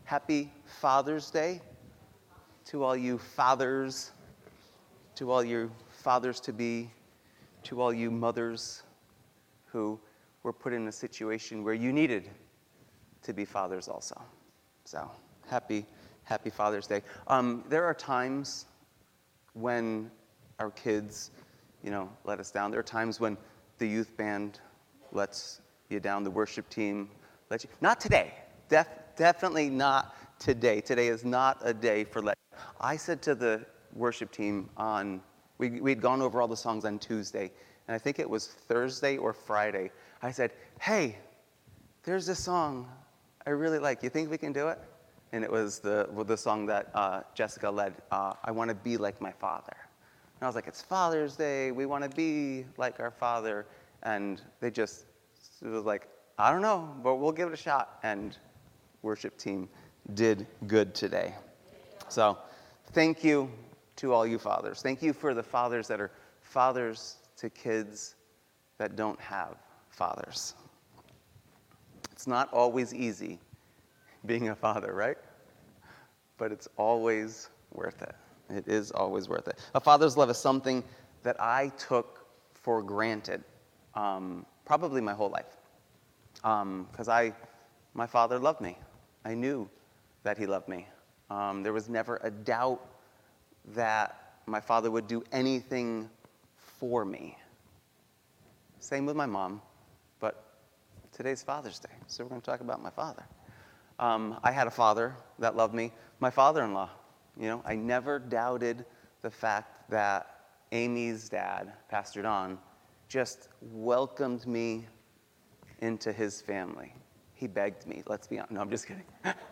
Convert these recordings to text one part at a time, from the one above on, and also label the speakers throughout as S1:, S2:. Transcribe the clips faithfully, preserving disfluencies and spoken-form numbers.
S1: happy Father's Day to all you fathers, to all you fathers-to-be, to all you mothers who were put in a situation where you needed to be fathers also. So, happy, happy Father's Day. Um, there are times when our kids, you know, let us down. There are times when the youth band lets you down, the worship team lets you. Not today. Def, definitely not today. Today is not a day for let. I said to the worship team on, we, we'd gone over all the songs on Tuesday, and I think it was Thursday or Friday. I said, hey, there's this song I really like. You think we can do it? And it was the the song that uh, Jessica led, uh, I Want to Be Like My Father. And I was like, it's Father's Day. We want to be like our father. And they just, it was like, I don't know, but we'll give it a shot. And worship team did good today. So thank you to all you fathers. Thank you for the fathers that are fathers to kids that don't have fathers. It's not always easy being a father, right? But it's always worth it. It is always worth it. A father's love is something that I took for granted, um, probably my whole life. Because um, I, my father loved me. I knew that he loved me. Um, there was never a doubt that my father would do anything for me. Same with my mom, but today's Father's Day, so we're going to talk about my father. Um, I had a father that loved me. My father-in-law, you know, I never doubted the fact that Amy's dad, Pastor Don, just welcomed me into his family. He begged me, let's be honest. No, I'm just kidding.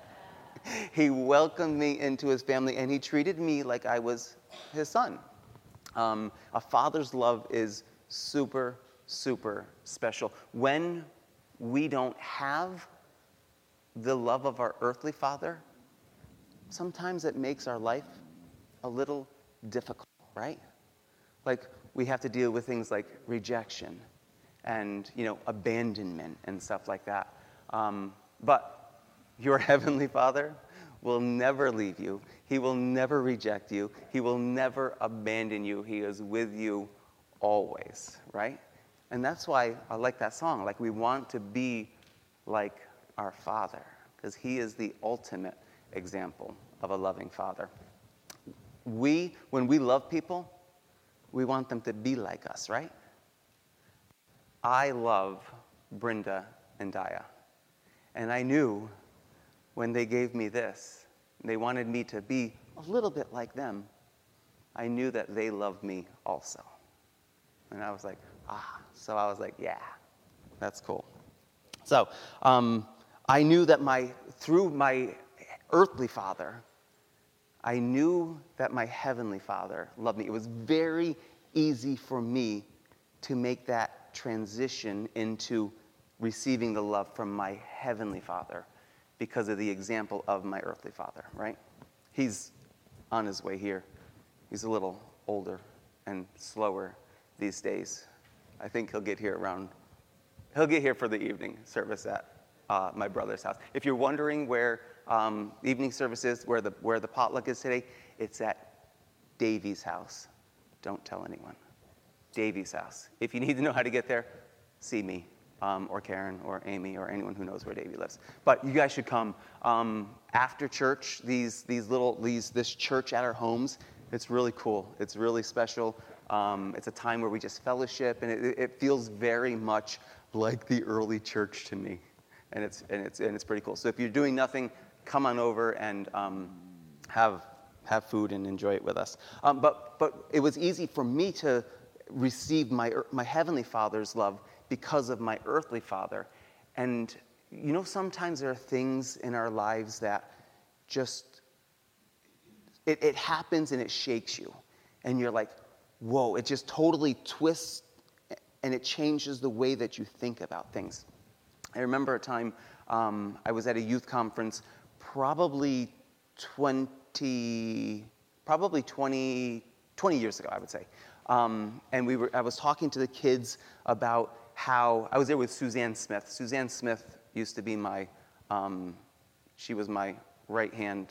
S1: He welcomed me into his family, and he treated me like I was his son. Um, a father's love is super, super special. When we don't have the love of our earthly father, sometimes it makes our life a little difficult, right? Like we have to deal with things like rejection and, you know, abandonment and stuff like that. Um, but your heavenly Father will never leave you. He will never reject you. He will never abandon you. He is with you always, right? And that's why I like that song. Like we want to be like our Father, because he is the ultimate example of a loving father. We, when we love people, we want them to be like us, right? I love Brenda and Daya. And I knew when they gave me this, they wanted me to be a little bit like them, I knew that they loved me also. And I was like, ah, so I was like, yeah, that's cool. So, um, I knew that my, through my earthly father, I knew that my heavenly Father loved me. It was very easy for me to make that transition into receiving the love from my heavenly Father because of the example of my earthly father, right? He's on his way here. He's a little older and slower these days. I think he'll get here around, he'll get here for the evening service at uh, my brother's house. If you're wondering where um, evening service is, where the, where the potluck is today, it's at Davy's house. Don't tell anyone. Davy's house. If you need to know how to get there, see me. Um, or Karen, or Amy, or anyone who knows where Davy lives. But you guys should come. Um, after church, these these little these this church at our homes, it's really cool. It's really special. Um, it's a time where we just fellowship, and it, it feels very much like the early church to me, and it's and it's and it's pretty cool. So if you're doing nothing, come on over and um, have have food and enjoy it with us. Um, but but it was easy for me to receive my my heavenly Father's love because of my earthly father. And, you know, sometimes there are things in our lives that just, it, it happens and it shakes you. And you're like, whoa, it just totally twists and it changes the way that you think about things. I remember a time um, I was at a youth conference, probably twenty, probably twenty, twenty years ago, I would say. Um, and we were, I was talking to the kids about how, I was there with Suzanne Smith. Suzanne Smith used to be my, um, she was my right hand.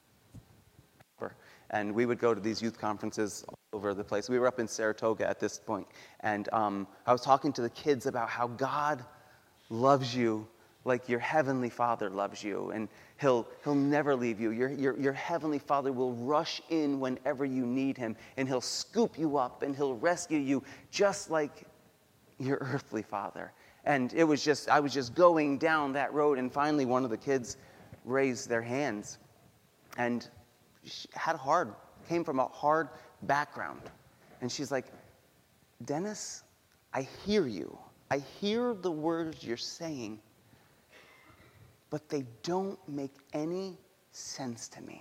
S1: And we would go to these youth conferences all over the place. We were up in Saratoga at this point, and um, I was talking to the kids about how God loves you like your heavenly Father loves you, and he'll he'll never leave you. Your, your, your heavenly Father will rush in whenever you need him, and he'll scoop you up, and he'll rescue you just like your earthly father. And it was just, I was just going down that road, and finally one of the kids raised their hands, and she had a hard, came from a hard background. And she's like, Dennis, I hear you. I hear the words you're saying, but they don't make any sense to me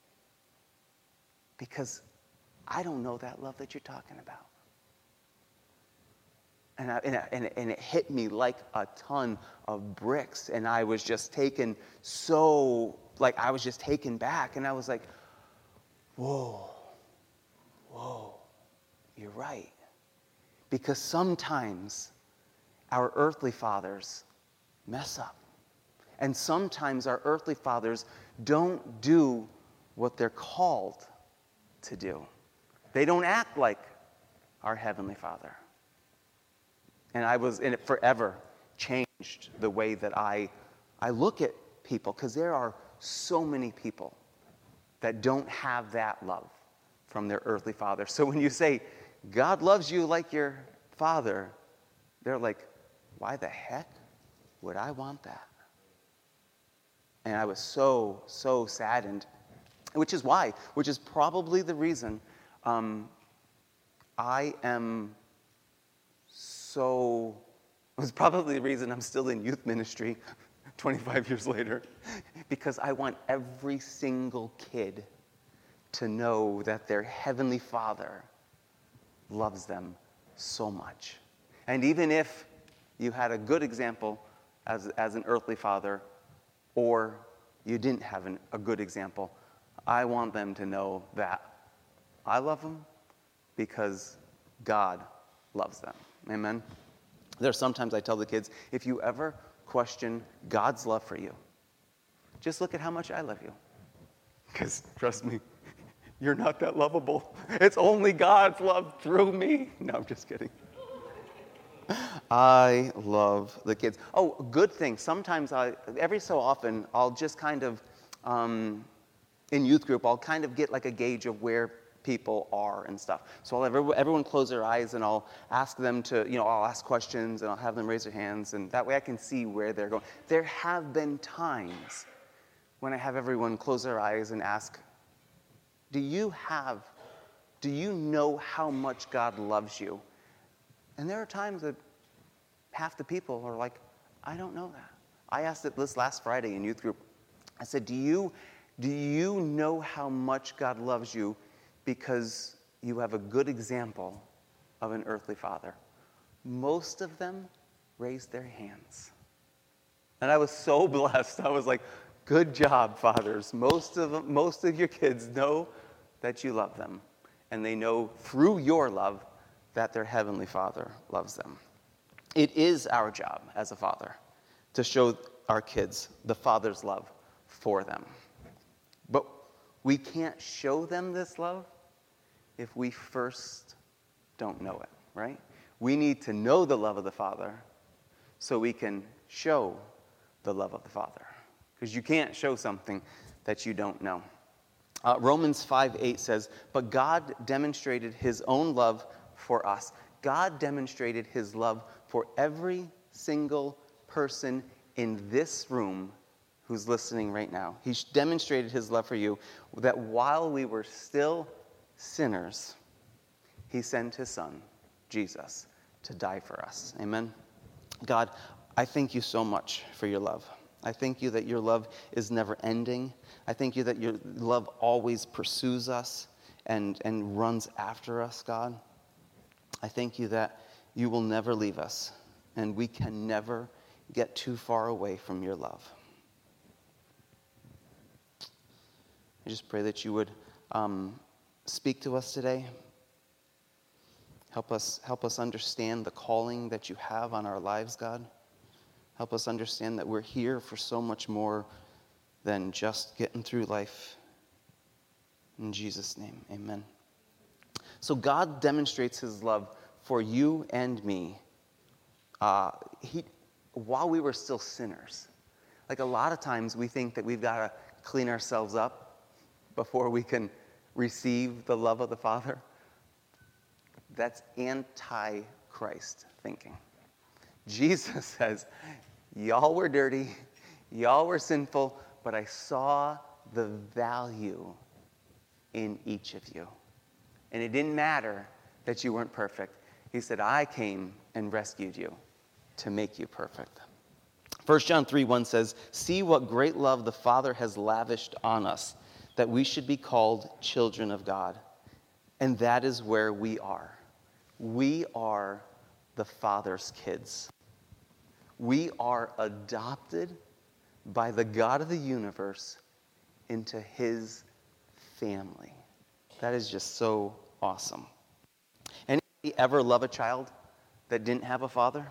S1: because I don't know that love that you're talking about. And, I, and, I, and, it, and it hit me like a ton of bricks, and I was just taken so, like I was just taken back, and I was like, whoa, whoa, you're right. Because sometimes our earthly fathers mess up. And sometimes our earthly fathers don't do what they're called to do. They don't act like our Heavenly Father. And I was, and it forever changed the way that I, I look at people, because there are so many people that don't have that love from their earthly father. So when you say, God loves you like your father, they're like, why the heck would I want that? And I was so, so saddened, which is why, which is probably the reason um, I am so, it was probably the reason I'm still in youth ministry twenty-five years later, because I want every single kid to know that their Heavenly Father loves them so much. And even if you had a good example as, as an earthly father, or you didn't have an, a good example, I want them to know that I love them because God loves them. Amen? There are sometimes I tell the kids, if you ever question God's love for you, just look at how much I love you. Because trust me, you're not that lovable. It's only God's love through me. No, I'm just kidding. I love the kids. Oh, good thing. Sometimes I, every so often, I'll just kind of, um, in youth group, I'll kind of get like a gauge of where people are and stuff. So I'll have everyone close their eyes, and I'll ask them to, you know, I'll ask questions, and I'll have them raise their hands, and that way I can see where they're going. There have been times when I have everyone close their eyes and ask, do you have, do you know how much God loves you? And there are times that half the people are like, I don't know that. I asked it this last Friday in youth group. I said, do you, do you know how much God loves you because you have a good example of an earthly father? Most of them raised their hands. And I was so blessed. I was like, good job, fathers. Most of them, most of your kids know that you love them. And they know through your love that their Heavenly Father loves them. It is our job as a father to show our kids the Father's love for them. But we can't show them this love if we first don't know it, right? We need to know the love of the Father so we can show the love of the Father. Because you can't show something that you don't know. Uh, Romans five eight says, but God demonstrated his own love for us. God demonstrated his love for every single person in this room who's listening right now. He demonstrated his love for you, that while we were still sinners, he sent his son, Jesus, to die for us. Amen? God, I thank you so much for your love. I thank you that your love is never ending. I thank you that your love always pursues us and, and runs after us, God. I thank you that you will never leave us, and we can never get too far away from your love. I just pray that you would um, speak to us today. Help us, help us understand the calling that you have on our lives, God. Help us understand that we're here for so much more than just getting through life. In Jesus' name, amen. So God demonstrates his love for you and me uh, he, while we were still sinners. Like a lot of times we think that we've got to clean ourselves up before we can receive the love of the Father. That's anti-Christ thinking. Jesus says, y'all were dirty, y'all were sinful, but I saw the value in each of you. And it didn't matter that you weren't perfect. He said, I came and rescued you to make you perfect. First John three one says, see what great love the Father has lavished on us, that we should be called children of God. And that is where we are. We are the Father's kids. We are adopted by the God of the universe into his family. That is just so awesome. Anybody ever love a child that didn't have a father?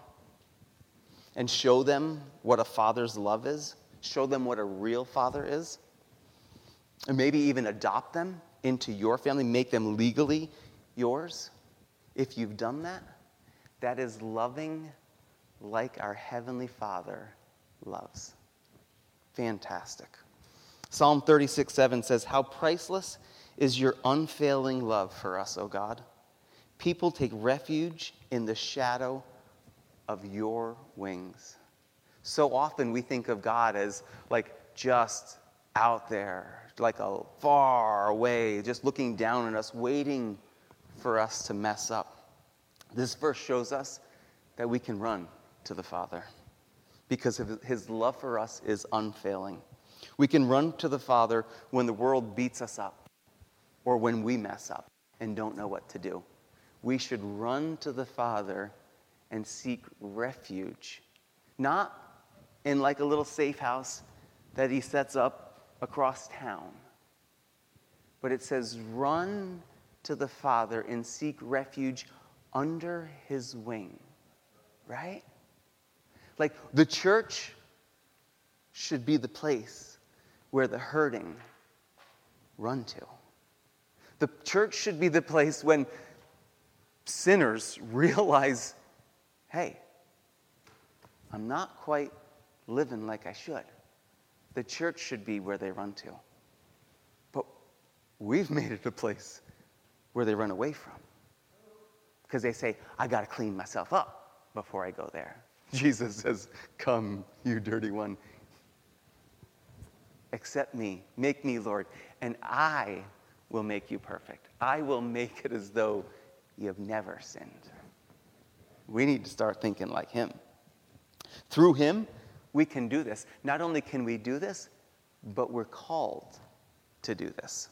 S1: And show them what a father's love is? Show them what a real father is? And maybe even adopt them into your family, make them legally yours? If you've done that, that is loving like our Heavenly Father loves. Fantastic. Psalm thirty-six seven says, how priceless is your unfailing love for us, O God. People take refuge in the shadow of your wings. So often we think of God as like just out there, like a far away, just looking down on us, waiting for us to mess up. This verse shows us that we can run to the Father because of his love for us is unfailing. We can run to the Father when the world beats us up or when we mess up and don't know what to do. We should run to the Father and seek refuge, not in like a little safe house that he sets up across town, but it says run to the Father and seek refuge under his wing, right? Like the church should be the place where the hurting run to. The church should be the place when sinners realize, hey, I'm not quite living like I should. The church should be where they run to. But we've made it a place where they run away from. Because they say, I got to clean myself up before I go there. Jesus says, come, you dirty one. Accept me, make me Lord, and I will make you perfect. I will make it as though you have never sinned. We need to start thinking like him. Through him, we can do this. Not only can we do this, but we're called to do this.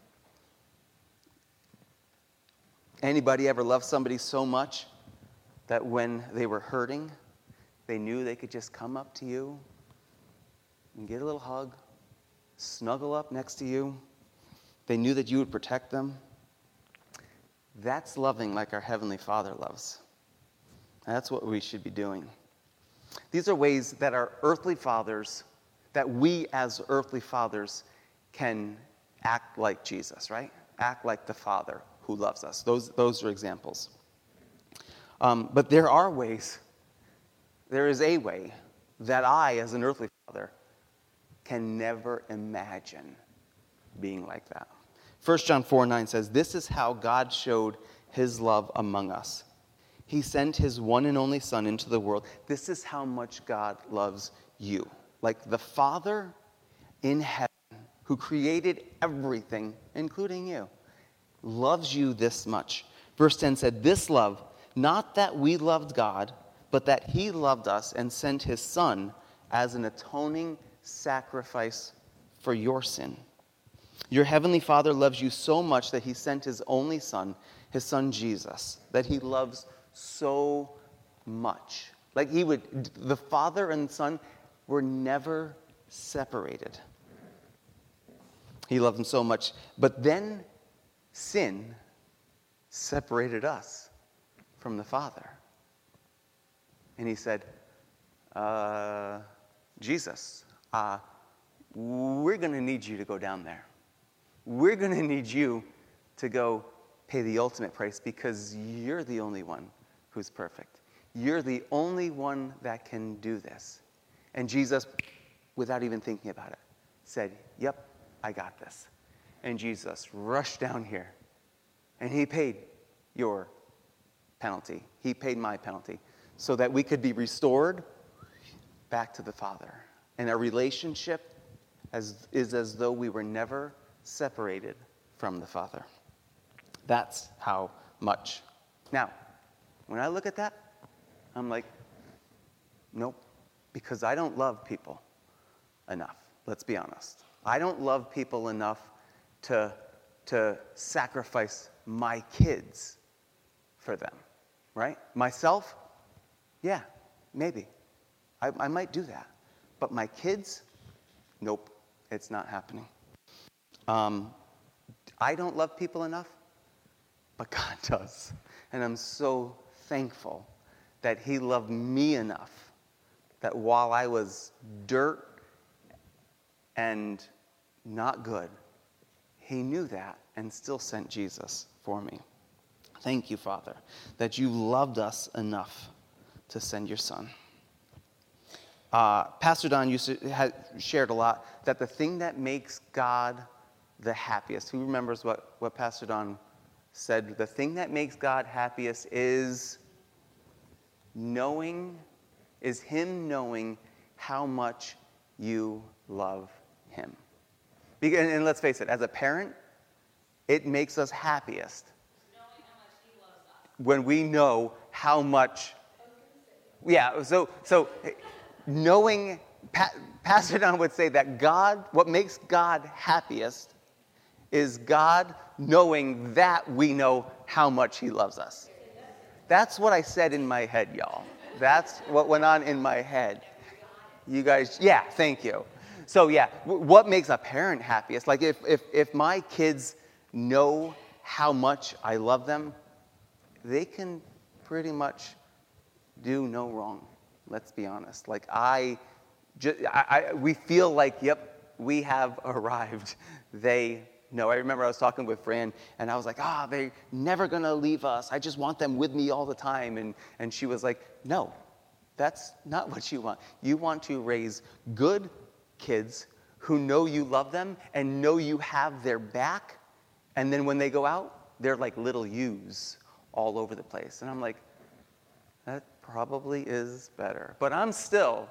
S1: Anybody ever love somebody so much that when they were hurting, they knew they could just come up to you and get a little hug, snuggle up next to you? They knew that you would protect them. That's loving like our Heavenly Father loves. That's what we should be doing. These are ways that our earthly fathers, that we as earthly fathers can act like Jesus, right? Act like the Father who loves us. Those, those are examples. Um, but there are ways, there is a way that I, as an earthly father, can never imagine being like that. First John four nine says, this is how God showed his love among us. He sent his one and only Son into the world. This is how much God loves you. Like the Father in heaven, who created everything, including you, loves you this much. Verse ten said, this love, not that we loved God, but that he loved us and sent his Son as an atoning sacrifice for your sin. Your heavenly Father loves you so much that he sent his only Son, his Son Jesus, that he loves so much. Like he would, the Father and Son were never separated. He loved them so much. But then sin separated us from the Father. And he said, uh, Jesus, uh, we're going to need you to go down there. We're going to need you to go pay the ultimate price because you're the only one who's perfect. You're the only one that can do this. And Jesus, without even thinking about it, said, yep, I got this. And Jesus rushed down here, and he paid your penalty. He paid my penalty so that we could be restored back to the Father. And our relationship as, is as though we were never separated from the Father. That's how much. Now, when I look at that, I'm like, nope, because I don't love people enough. Let's be honest. I don't love people enough to, to sacrifice my kids for them, right? Myself, yeah, maybe. I, I might do that. But my kids, nope, it's not happening. Um, I don't love people enough, but God does. And I'm so thankful that he loved me enough that while I was dirt and not good, he knew that and still sent Jesus for me. Thank you, Father, that you loved us enough to send your son. Uh, Pastor Don used to, had shared a lot that the thing that makes God the happiest, who remembers what, what Pastor Don said? The thing that makes God happiest is knowing, is him knowing how much you love him. And, and let's face it, as a parent, it makes us happiest when we know how much. Yeah, so so knowing, pa- Pastor Don would say that God, what makes God happiest is God knowing that we know how much he loves us. That's what I said in my head, y'all. That's what went on in my head. You guys, yeah, thank you. So yeah, w- what makes a parent happiest? Like if, if, if my kids know how much I love them, they can pretty much do no wrong. Let's be honest. Like I, just, I, I we feel like, yep, we have arrived. They know. I remember I was talking with Fran, and I was like, ah, oh, they're never going to leave us. I just want them with me all the time. And, and she was like, no, that's not what you want. You want to raise good kids who know you love them and know you have their back. And then when they go out, they're like little yous all over the place. And I'm like, that probably is better. But I'm still.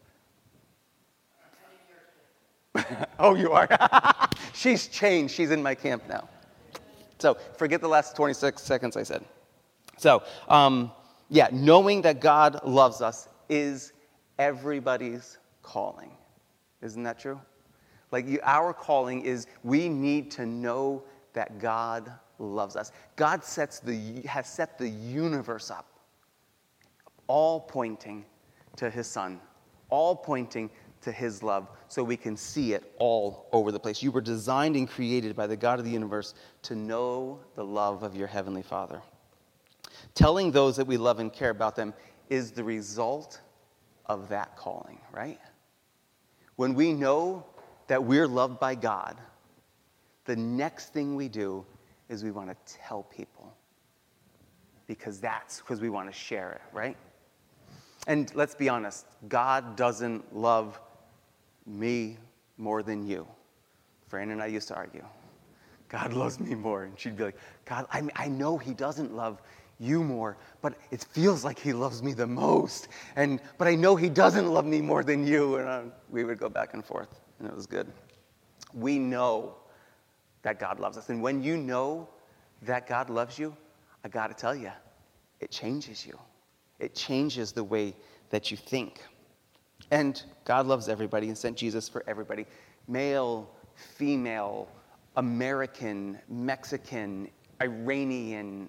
S1: Oh, you are? She's changed. She's in my camp now. So forget the last twenty-six seconds I said. So, um, yeah, knowing that God loves us is everybody's calling. Isn't that true? Like you, our calling is we need to know that God loves us. God sets the has set the universe up, all pointing to his son, all pointing to his love, so we can see it all over the place. You were designed and created by the God of the universe to know the love of your heavenly Father. Telling those that we love and care about them is the result of that calling, right? When we know that we're loved by God, the next thing we do is we want to tell people, because that's because we want to share it, right? And let's be honest, God doesn't love me more than you. Fran and I used to argue. God loves me more. And she'd be like, God, I, I know he doesn't love you more, but it feels like he loves me the most. And but I know he doesn't love me more than you. And uh, we would go back and forth, and it was good. We know that God loves us. And when you know that God loves you, I got to tell you, it changes you. It changes the way that you think. And God loves everybody and sent Jesus for everybody. Male, female, American, Mexican, Iranian,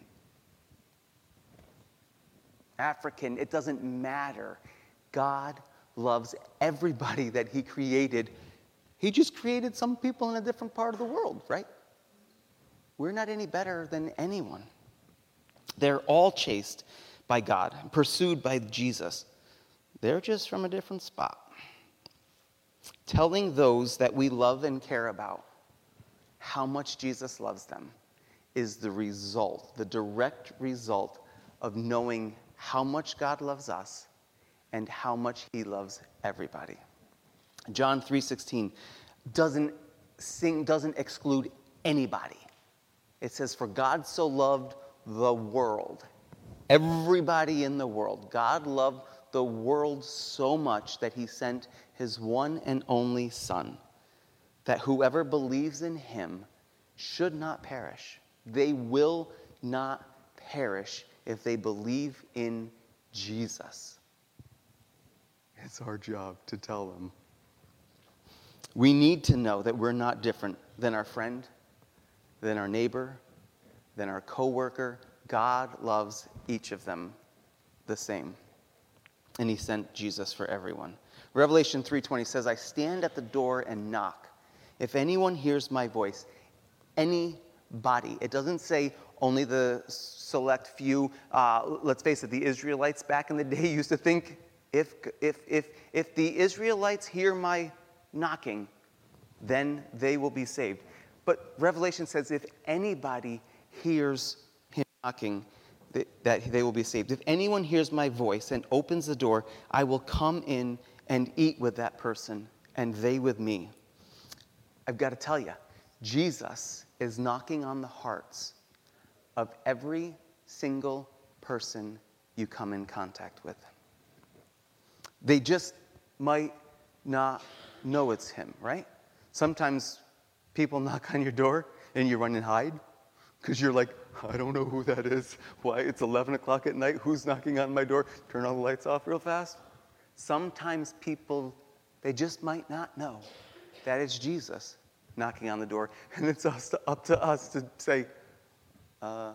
S1: African, it doesn't matter. God loves everybody that he created. He just created some people in a different part of the world, right? We're not any better than anyone. They're all chased by God, pursued by Jesus. They're just from a different spot. Telling those that we love and care about how much Jesus loves them is the result, the direct result of knowing how much God loves us and how much he loves everybody. John three sixteen doesn't sing, doesn't exclude anybody. It says, for God so loved the world, everybody in the world. God loved the world so much that he sent his one and only Son, that whoever believes in him should not perish. They will not perish if they believe in Jesus. It's our job to tell them. We need to know that we're not different than our friend, than our neighbor, than our coworker. God loves each of them the same. And he sent Jesus for everyone. Revelation three twenty says, I stand at the door and knock. If anyone hears my voice, anybody. It doesn't say only the select few. Uh, let's face it, the Israelites back in the day used to think, if, if, if, if the Israelites hear my knocking, then they will be saved. But Revelation says if anybody hears him knocking, that they will be saved. If anyone hears my voice and opens the door, I will come in and eat with that person, and they with me. I've got to tell you, Jesus is knocking on the hearts of every single person you come in contact with. They just might not know it's him, right? Sometimes people knock on your door and you run and hide because you're like, I don't know who that is. Why? It's eleven o'clock at night. Who's knocking on my door? Turn all the lights off real fast. Sometimes people, they just might not know that it's Jesus knocking on the door. And it's us to, up to us to say, uh,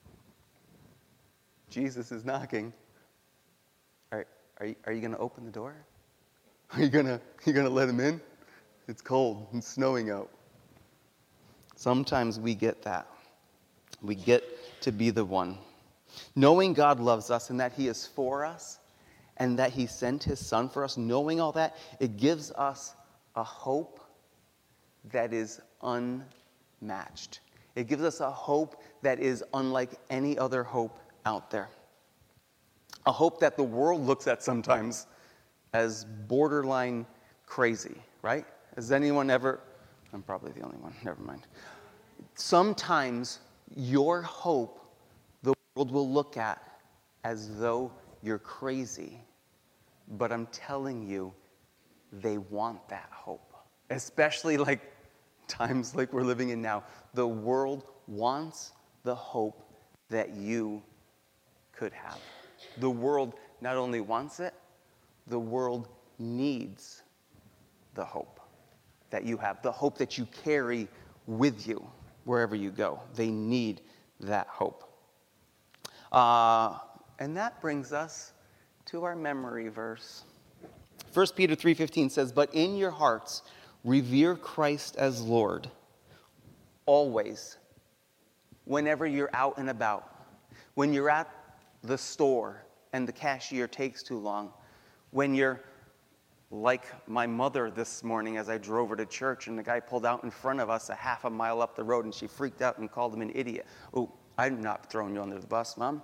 S1: Jesus is knocking. Are, are you, are you going to open the door? Are you going to you gonna let him in? It's cold and snowing out. Sometimes we get that. We get to be the one. Knowing God loves us and that he is for us and that he sent his Son for us, knowing all that, it gives us a hope that is unmatched. It gives us a hope that is unlike any other hope out there. A hope that the world looks at sometimes as borderline crazy, right? Has anyone ever... I'm probably the only one, never mind. Sometimes your hope, the world will look at as though you're crazy. But I'm telling you, they want that hope. Especially like times like we're living in now. The world wants the hope that you could have. The world not only wants it, the world needs the hope that you have. The hope that you carry with you wherever you go. They need that hope. Uh, and that brings us to our memory verse. First Peter three fifteen says, but in your hearts revere Christ as Lord, always, whenever you're out and about, when you're at the store and the cashier takes too long, when you're like my mother this morning as I drove her to church and the guy pulled out in front of us a half a mile up the road and she freaked out and called him an idiot. Oh, I'm not throwing you under the bus, Mom.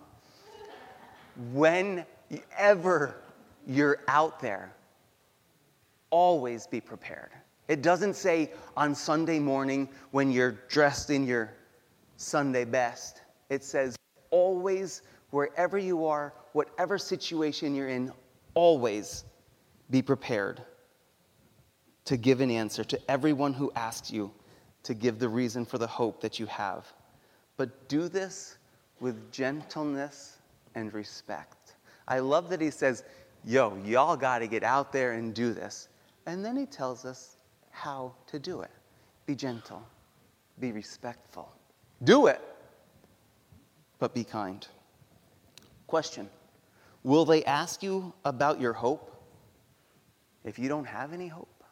S1: Whenever you're out there, always be prepared. It doesn't say on Sunday morning when you're dressed in your Sunday best. It says always, wherever you are, whatever situation you're in, always be prepared to give an answer to everyone who asks you to give the reason for the hope that you have. But do this with gentleness and respect. I love that he says, yo, y'all got to get out there and do this. And then he tells us how to do it. Be gentle. Be respectful. Do it, but be kind. Question. Will they ask you about your hope if you don't have any hope?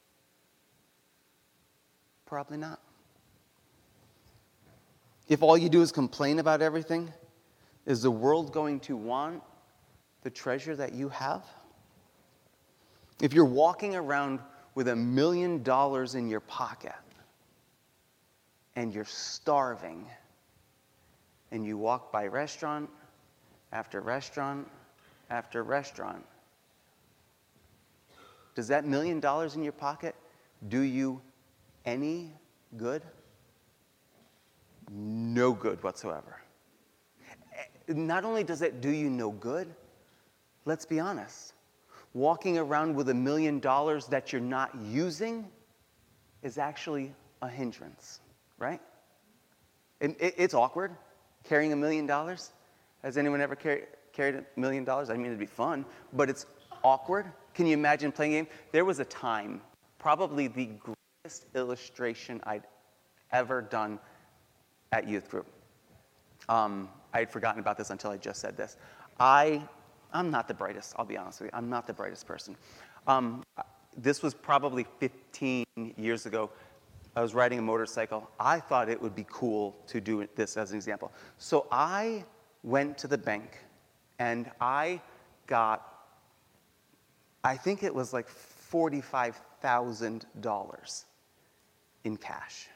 S1: Probably not. If all you do is complain about everything, is the world going to want the treasure that you have? If you're walking around with a million dollars in your pocket and you're starving and you walk by restaurant after restaurant after restaurant, does that million dollars in your pocket do you any good? No good whatsoever. Not only does it do you no good, let's be honest. Walking around with a million dollars that you're not using is actually a hindrance, right? It, it, it's awkward carrying a million dollars. Has anyone ever carry, carried a million dollars? I mean, it'd be fun, but it's awkward. Can you imagine playing a game? There was a time, probably the greatest illustration I'd ever done at youth group. Um, I had forgotten about this until I just said this. I, I'm not the brightest, I'll be honest with you. I'm not the brightest person. Um, this was probably fifteen years ago. I was riding a motorcycle. I thought it would be cool to do this as an example. So I went to the bank and I got, I think it was like forty-five thousand dollars in cash.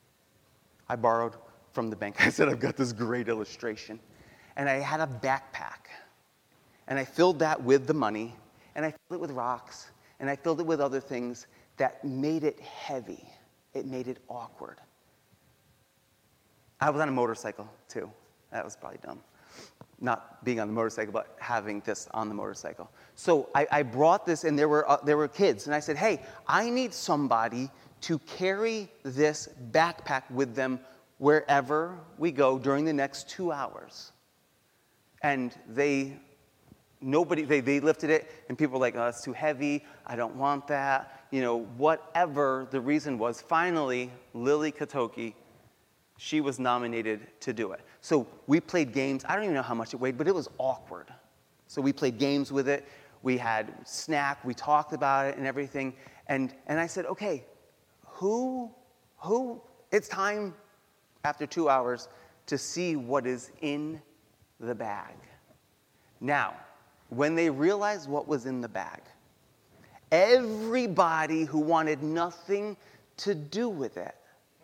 S1: I borrowed from the bank. I said, I've got this great illustration. And I had a backpack. And I filled that with the money. And I filled it with rocks. And I filled it with other things that made it heavy. It made it awkward. I was on a motorcycle, too. That was probably dumb. Not being on the motorcycle, but having this on the motorcycle. So I, I brought this, and there were, uh, there were kids. And I said, hey, I need somebody to carry this backpack with them wherever we go during the next two hours. And they, nobody, they, they lifted it, and people were like, oh, it's too heavy, I don't want that. You know, whatever the reason was, finally, Lily Katoki, she was nominated to do it. So we played games. I don't even know how much it weighed, but it was awkward. So we played games with it. We had snack, we talked about it and everything. And, and I said, okay, who, who, it's time after two hours to see what is in the bag. Now, when they realized what was in the bag, everybody who wanted nothing to do with it,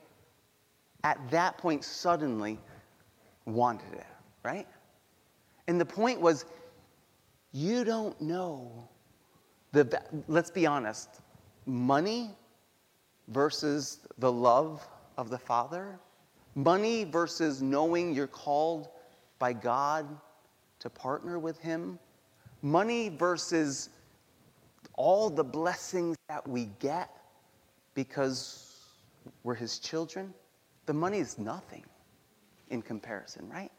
S1: at that point suddenly wanted it, right? And the point was, you don't know the, let's be honest, money versus the love of the Father, money versus knowing you're called by God to partner with Him, money versus all the blessings that we get because we're His children. The money is nothing in comparison, right?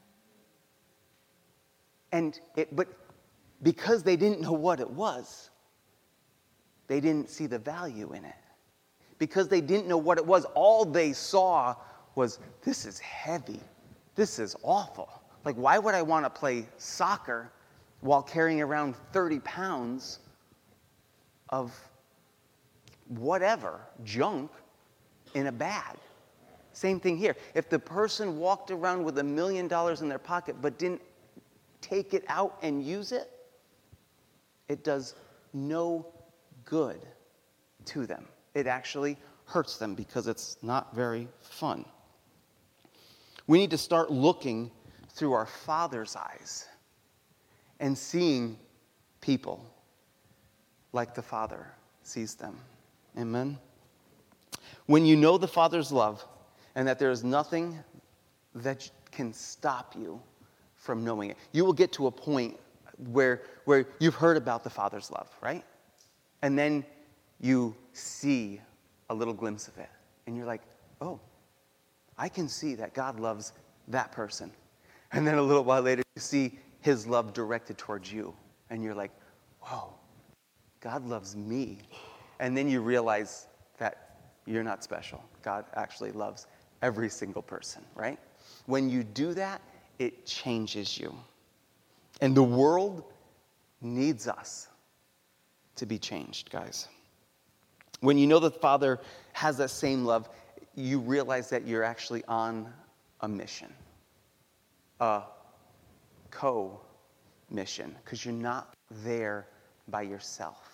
S1: And it, but because they didn't know what it was, they didn't see the value in it. Because they didn't know what it was, all they saw was, this is heavy. This is awful. Like, why would I want to play soccer while carrying around thirty pounds of whatever, junk, in a bag? Same thing here. If the person walked around with a million dollars in their pocket but didn't take it out and use it, it does no good to them. It actually hurts them because it's not very fun. We need to start looking through our Father's eyes and seeing people like the Father sees them. Amen? When you know the Father's love and that there is nothing that can stop you from knowing it, you will get to a point where, where you've heard about the Father's love, right? And then you see a little glimpse of it. And you're like, oh, I can see that God loves that person. And then a little while later, you see His love directed towards you. And you're like, whoa, God loves me. And then you realize that you're not special. God actually loves every single person, right? When you do that, it changes you. And the world needs us to be changed, guys. When you know that the Father has that same love, you realize that you're actually on a mission, a co-mission, because you're not there by yourself.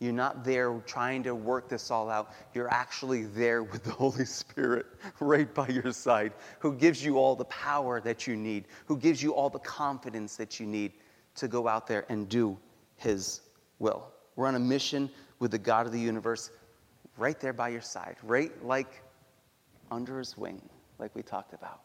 S1: You're not there trying to work this all out. You're actually there with the Holy Spirit right by your side, who gives you all the power that you need, who gives you all the confidence that you need to go out there and do his will. We're on a mission with the God of the universe right there by your side, right like under his wing, like we talked about.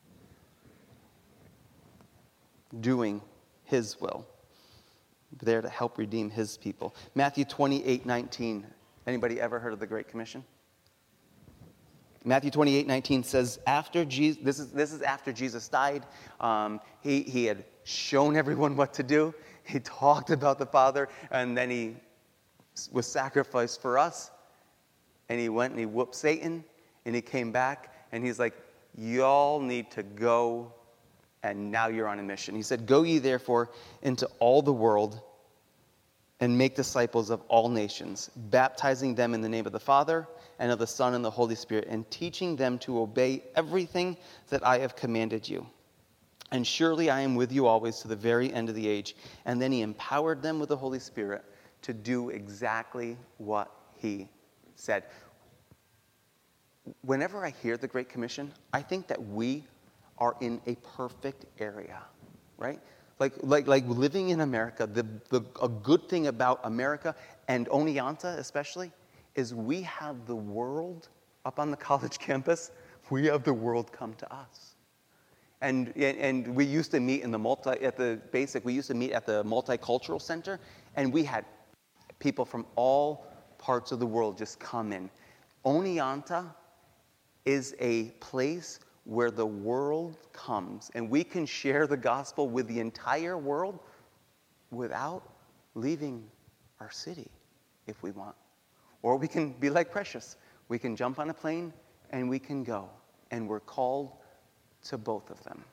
S1: Doing his will. There to help redeem his people. Matthew twenty-eight nineteen. Anybody ever heard of the Great Commission? Matthew twenty-eight nineteen says, after Jesus, this is this is after Jesus died. Um, he he had shown everyone what to do. He talked about the Father, and then he was sacrificed for us. And he went and he whooped Satan, and he came back, and he's like, y'all need to go. And now you're on a mission. He said, go ye therefore into all the world and make disciples of all nations, baptizing them in the name of the Father and of the Son and the Holy Spirit, and teaching them to obey everything that I have commanded you. And surely I am with you always to the very end of the age. And then he empowered them with the Holy Spirit to do exactly what he said. Whenever I hear the Great Commission, I think that we are in a perfect area, right? Like, like, like living in America, the, the, a good thing about America, and Oneonta especially, is we have the world up on the college campus. We have the world come to us. And, and we used to meet in the multi, at the basic, we used to meet at the Multicultural Center, and we had people from all parts of the world just come in. Oneonta is a place where the world comes, and we can share the gospel with the entire world without leaving our city if we want. Or we can be like Precious. We can jump on a plane and we can go, and we're called to both of them.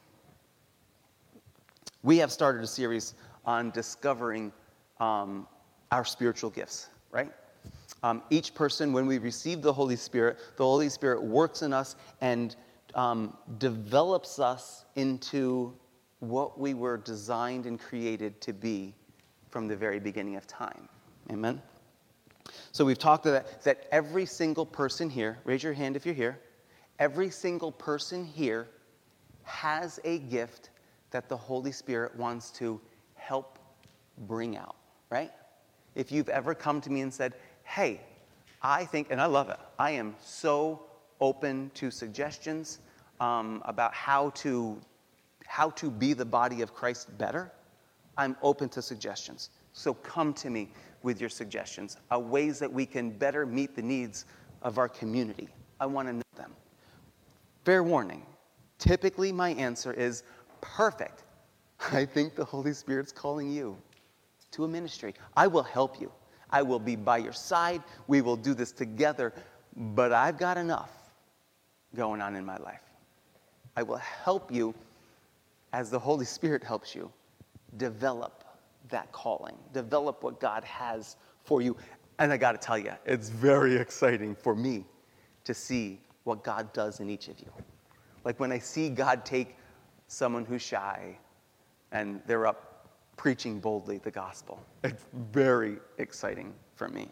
S1: We have started a series on discovering um, our spiritual gifts, right? Um, each person, when we receive the Holy Spirit, the Holy Spirit works in us and Um, develops us into what we were designed and created to be from the very beginning of time. Amen? So we've talked about that, that every single person here, raise your hand if you're here, every single person here has a gift that the Holy Spirit wants to help bring out, right? If you've ever come to me and said, hey, I think, and I love it, I am so open to suggestions um, about how to how to be the body of Christ better. I'm open to suggestions. So come to me with your suggestions, uh, ways that we can better meet the needs of our community. I want to know them. Fair warning, typically my answer is perfect. I think the Holy Spirit's calling you to a ministry. I will help you. I will be by your side. We will do this together. But I've got enough going on in my life. I will help you as the Holy Spirit helps you develop that calling, develop what God has for you. And I got to tell you, it's very exciting for me to see what God does in each of you. Like when I see God take someone who's shy and they're up preaching boldly the gospel, it's very exciting for me.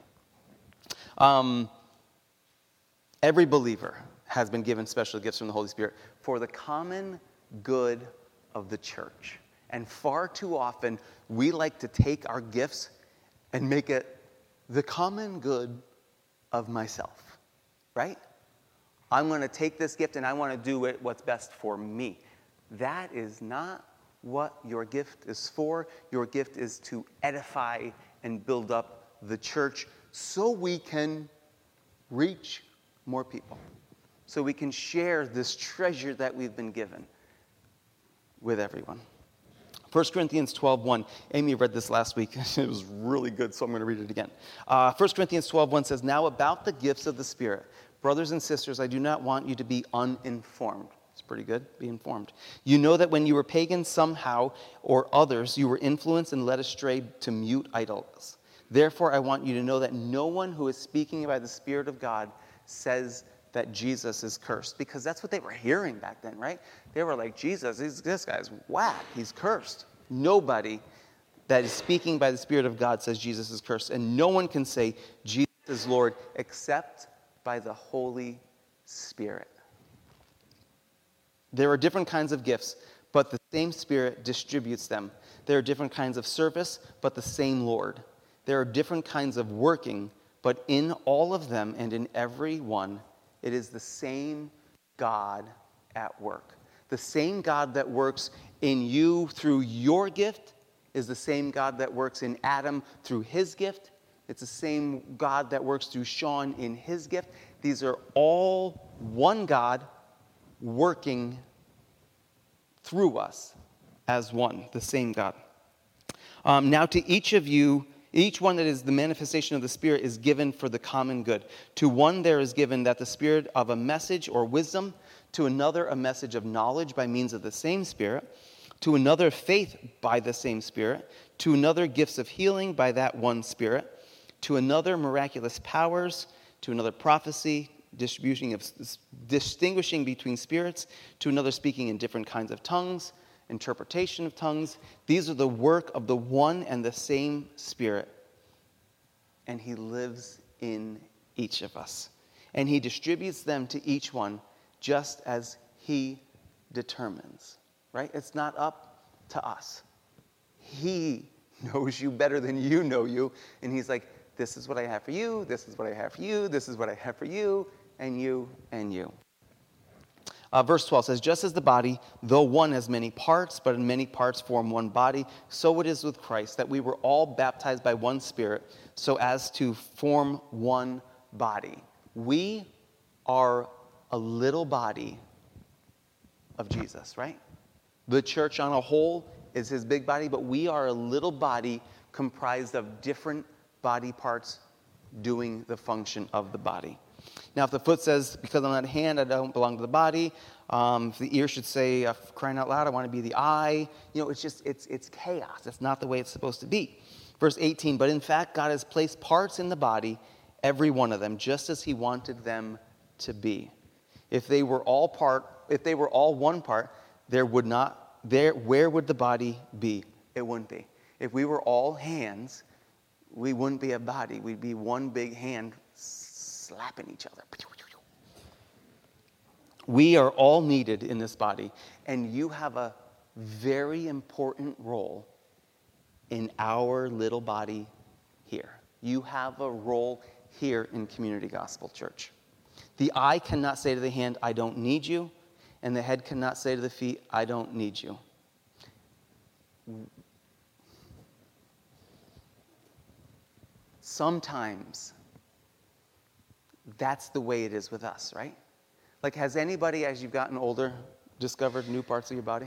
S1: Um, every believer has been given special gifts from the Holy Spirit for the common good of the church. And far too often, we like to take our gifts and make it the common good of myself, right? I'm going to take this gift and I want to do it what's best for me. That is not what your gift is for. Your gift is to edify and build up the church so we can reach more people. So we can share this treasure that we've been given with everyone. First Corinthians twelve one. Amy read this last week. It was really good, so I'm going to read it again. Uh, First Corinthians twelve one says, now about the gifts of the Spirit. Brothers and sisters, I do not want you to be uninformed. It's pretty good, be informed. You know that when you were pagans somehow or others, you were influenced and led astray to mute idols. Therefore, I want you to know that no one who is speaking by the Spirit of God says that Jesus is cursed, because that's what they were hearing back then, right? They were like, Jesus, he's, this guy's whack, he's cursed. Nobody that is speaking by the Spirit of God says Jesus is cursed. And no one can say Jesus is Lord except by the Holy Spirit. There are different kinds of gifts, but the same Spirit distributes them. There are different kinds of service, but the same Lord. There are different kinds of working, but in all of them and in every one, it is the same God at work. The same God that works in you through your gift is the same God that works in Adam through his gift. It's the same God that works through Sean in his gift. These are all one God working through us as one, the same God. Um, now to each of you, each one that is the manifestation of the Spirit is given for the common good. To one there is given that the Spirit of a message or wisdom, to another a message of knowledge by means of the same Spirit, to another faith by the same Spirit, to another gifts of healing by that one Spirit, to another miraculous powers, to another prophecy, distributing of, distinguishing between spirits, to another speaking in different kinds of tongues, interpretation of tongues. These are the work of the one and the same Spirit, and he lives in each of us. And he distributes them to each one just as he determines, right? It's not up to us. He knows you better than you know you, and he's like, this is what I have for you, this is what I have for you, this is what I have for you, and you, and you. Uh, verse twelve says, just as the body, though one has many parts, but in many parts form one body, so it is with Christ, that we were all baptized by one Spirit, so as to form one body. We are a little body of Jesus, right? The church on a whole is his big body, but we are a little body comprised of different body parts doing the function of the body. Now, if the foot says, because I'm not a hand, I don't belong to the body. Um, if the ear should say, uh, crying out loud, I want to be the eye. You know, it's just, it's it's chaos. It's not the way it's supposed to be. Verse eighteen, but in fact, God has placed parts in the body, every one of them, just as he wanted them to be. If they were all part, if they were all one part, there would not, there, where would the body be? It wouldn't be. If we were all hands, we wouldn't be a body. We'd be one big hand slapping each other. We are all needed in this body, and you have a very important role in our little body here. You have a role here in Community Gospel Church. The eye cannot say to the hand, I don't need you, and the head cannot say to the feet, I don't need you. Sometimes that's the way it is with us, right? Like, has anybody, as you've gotten older, discovered new parts of your body?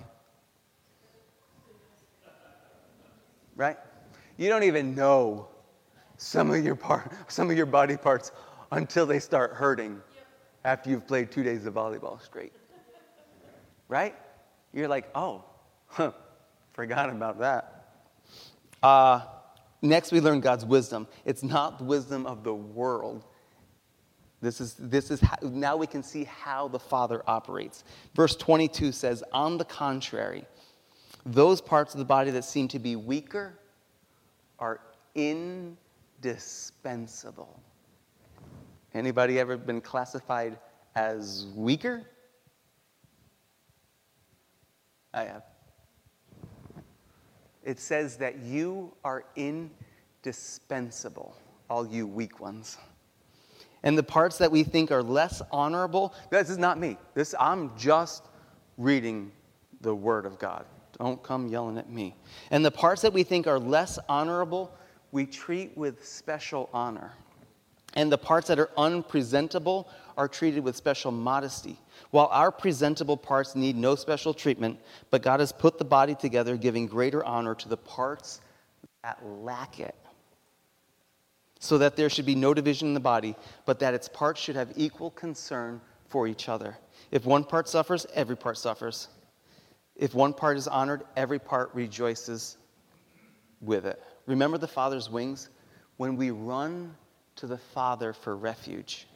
S1: Right? You don't even know some of your part, some of your body parts until they start hurting after you've played two days of volleyball straight. Right? You're like, oh, huh, forgot about that. Uh, next, we learn God's wisdom. It's not the wisdom of the world. This is, this is how, now we can see how the Father operates. Verse twenty-two says, on the contrary, those parts of the body that seem to be weaker are indispensable. Anybody ever been classified as weaker? I have. It says that you are indispensable, all you weak ones. And the parts that we think are less honorable, this is not me. This, I'm just reading the Word of God. Don't come yelling at me. And the parts that we think are less honorable, we treat with special honor. And the parts that are unpresentable are treated with special modesty. While our presentable parts need no special treatment, but God has put the body together, giving greater honor to the parts that lack it, so that there should be no division in the body, but that its parts should have equal concern for each other. If one part suffers, every part suffers. If one part is honored, every part rejoices with it. Remember the Father's wings? When we run to the Father for refuge,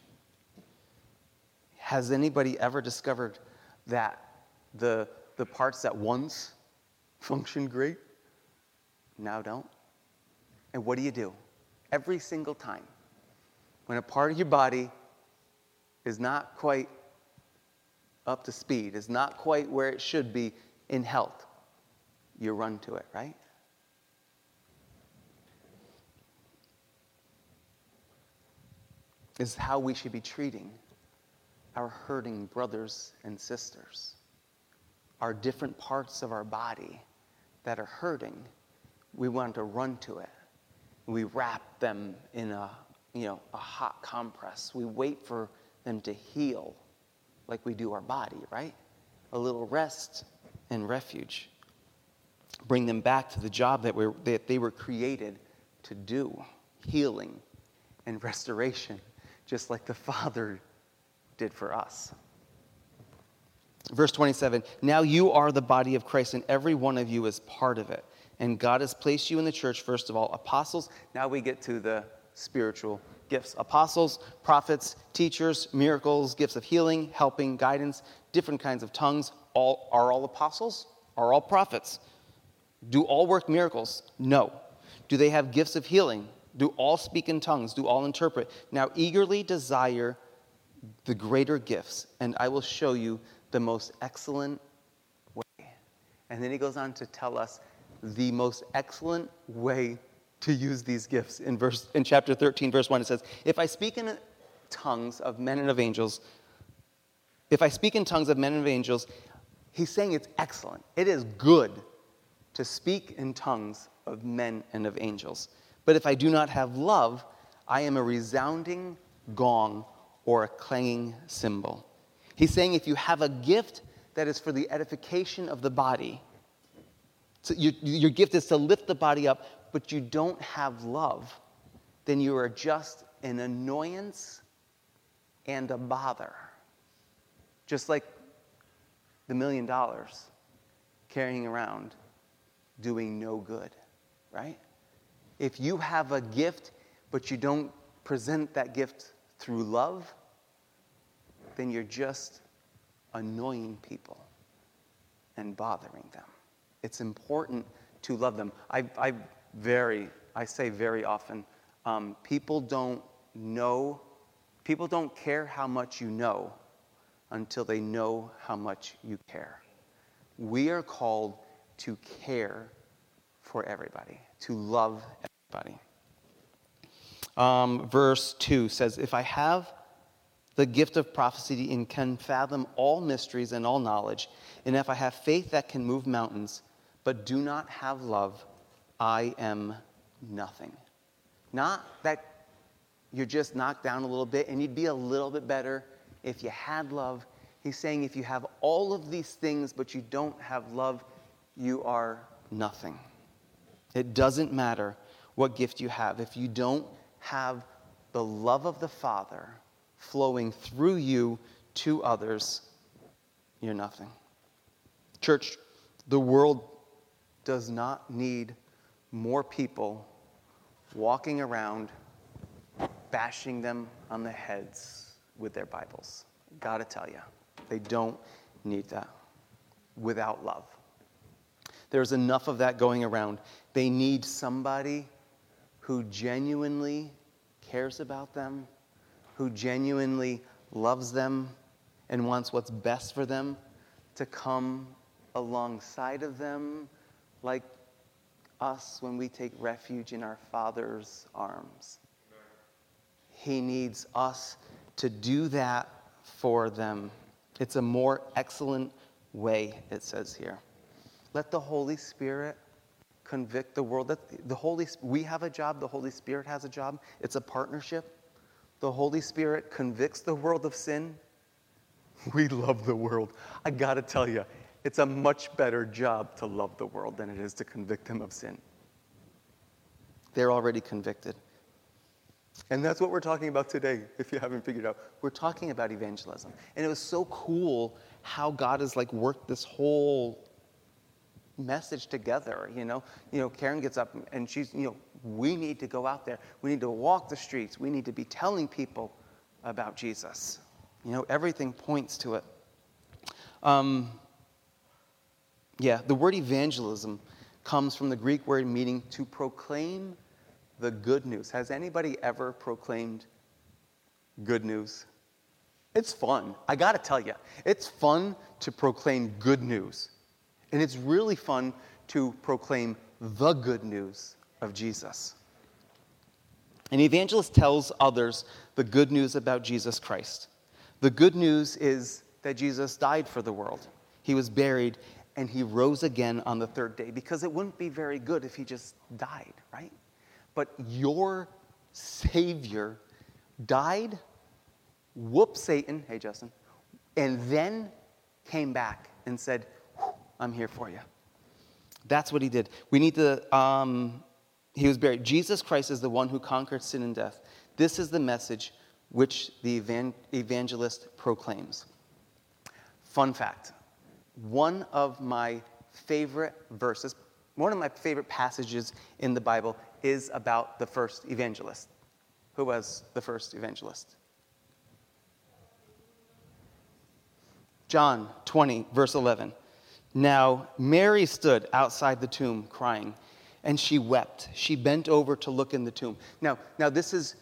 S1: has anybody ever discovered that the, the parts that once functioned great now don't. And what do you do? Every single time, when a part of your body is not quite up to speed, is not quite where it should be in health, you run to it, right? This is how we should be treating our hurting brothers and sisters. Our different parts of our body that are hurting, we want to run to it. We wrap them in a, you know, a hot compress. We wait for them to heal like we do our body, right? A little rest and refuge. Bring them back to the job that, we're, that they were created to do, healing and restoration, just like the Father did for us. Verse twenty-seven, now you are the body of Christ, and every one of you is part of it. And God has placed you in the church, first of all, apostles. Now we get to the spiritual gifts. Apostles, prophets, teachers, miracles, gifts of healing, helping, guidance, different kinds of tongues. All, are all apostles? Are all prophets? Do all work miracles? No. Do they have gifts of healing? Do all speak in tongues? Do all interpret? Now eagerly desire the greater gifts, and I will show you the most excellent way. And then he goes on to tell us the most excellent way to use these gifts. In verse in chapter thirteen, verse one, it says, if I speak in tongues of men and of angels, if I speak in tongues of men and of angels, he's saying it's excellent. It is good to speak in tongues of men and of angels. But if I do not have love, I am a resounding gong or a clanging cymbal. He's saying if you have a gift that is for the edification of the body, so you, your gift is to lift the body up, but you don't have love, then you are just an annoyance and a bother. Just like the million dollars carrying around doing no good, right? If you have a gift, but you don't present that gift through love, then you're just annoying people and bothering them. It's important to love them. I, I very, I say very often, um, people don't know, people don't care how much you know until they know how much you care. We are called to care for everybody, to love everybody. Um, verse two says, if I have the gift of prophecy and can fathom all mysteries and all knowledge, and if I have faith that can move mountains, but do not have love, I am nothing. Not that you're just knocked down a little bit and you'd be a little bit better if you had love. He's saying if you have all of these things but you don't have love, you are nothing. It doesn't matter what gift you have. If you don't have the love of the Father flowing through you to others, you're nothing. Church, the world does not need more people walking around bashing them on the heads with their Bibles. Gotta tell you, they don't need that without love. There's enough of that going around. They need somebody who genuinely cares about them, who genuinely loves them and wants what's best for them, to come alongside of them like us when we take refuge in our Father's arms. He needs us to do that for them. It's a more excellent way, it says here. Let the Holy Spirit convict the world. That the Holy, we have a job, the Holy Spirit has a job. It's a partnership. The Holy Spirit convicts the world of sin. We love the world. I gotta tell you, it's a much better job to love the world than it is to convict them of sin. They're already convicted. And that's what we're talking about today, if you haven't figured out. We're talking about evangelism. And it was so cool how God has like worked this whole message together, you know. You know, Karen gets up and she's, you know, we need to go out there. We need to walk the streets. We need to be telling people about Jesus. You know, everything points to it. Um, yeah, the word evangelism comes from the Greek word meaning to proclaim the good news. Has anybody ever proclaimed good news? It's fun. I got to tell you, it's fun to proclaim good news. And it's really fun to proclaim the good news of Jesus. An evangelist tells others the good news about Jesus Christ. The good news is that Jesus died for the world. He was buried, and he rose again on the third day, because it wouldn't be very good if he just died, right? But your Savior died, whooped Satan, hey Justin, and then came back and said, I'm here for you. That's what he did. We need to, um, he was buried. Jesus Christ is the one who conquered sin and death. This is the message which the evan- evangelist proclaims. Fun fact, one of my favorite verses, one of my favorite passages in the Bible is about the first evangelist. Who was the first evangelist? John twenty, verse eleven. Now Mary stood outside the tomb crying, and she wept. She bent over to look in the tomb. Now, now this is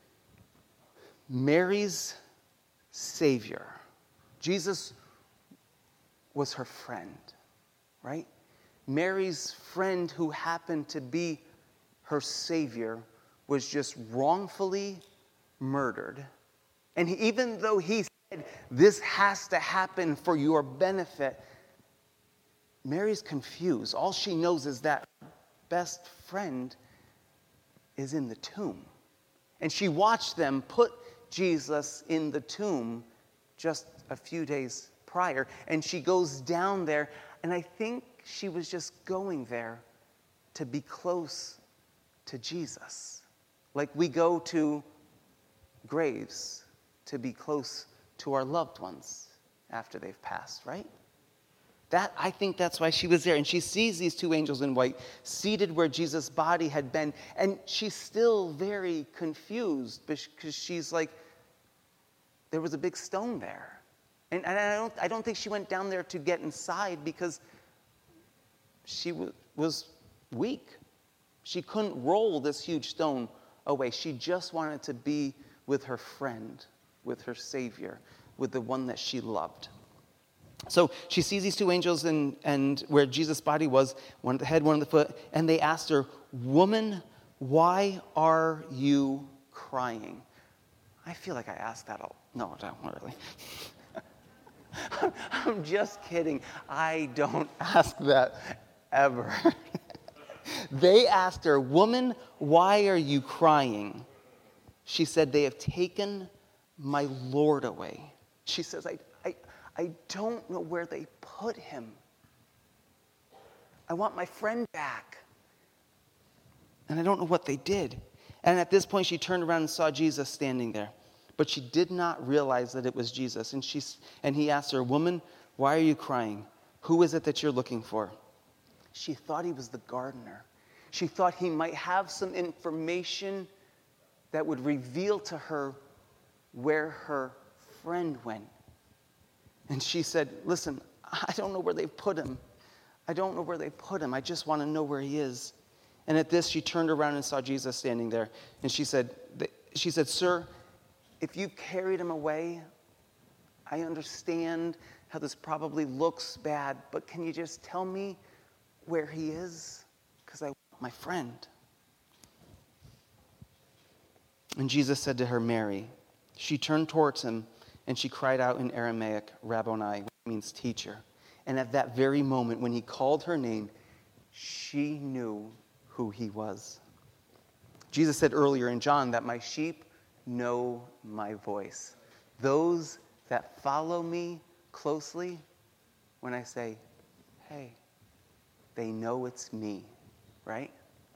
S1: Mary's Savior. Jesus was her friend, right? Mary's friend, who happened to be her Savior, was just wrongfully murdered. And he, even though he said, this has to happen for your benefit, Mary's confused. All she knows is that her best friend is in the tomb. And she watched them put Jesus in the tomb just a few days prior. And she goes down there, and I think she was just going there to be close to Jesus. Like we go to graves to be close to our loved ones after they've passed, right? That, I think that's why she was there. And she sees these two angels in white seated where Jesus' body had been. And she's still very confused because she's like, there was a big stone there. And, and I don't I don't think she went down there to get inside, because she w- was weak. She couldn't roll this huge stone away. She just wanted to be with her friend, with her Savior, with the one that she loved. So she sees these two angels and, and where Jesus' body was, one at the head, one at the foot, and they asked her, "Woman, why are you crying?" I feel like I asked that all. No, I don't really. I'm just kidding. I don't ask that ever. They asked her, "Woman, why are you crying?" She said, "They have taken my Lord away." She says, I, I, I don't know where they put him. I want my friend back. And I don't know what they did. And at this point, she turned around and saw Jesus standing there. But she did not realize that it was Jesus. And, she, and he asked her, "Woman, why are you crying? Who is it that you're looking for?" She thought he was the gardener. She thought he might have some information that would reveal to her where her friend went. And she said, "Listen, I don't know where they put him. I don't know where they put him. I just want to know where he is." And at this, she turned around and saw Jesus standing there. And she said, she said, "Sir, if you carried him away, I understand how this probably looks bad, but can you just tell me where he is? Because I want my friend." And Jesus said to her, "Mary." She turned towards him, and she cried out in Aramaic, "Rabboni," which means teacher. And at that very moment, when he called her name, she knew who he was. Jesus said earlier in John that my sheep know my voice. Those that follow me closely, when I say, "Hey," they know it's me, right?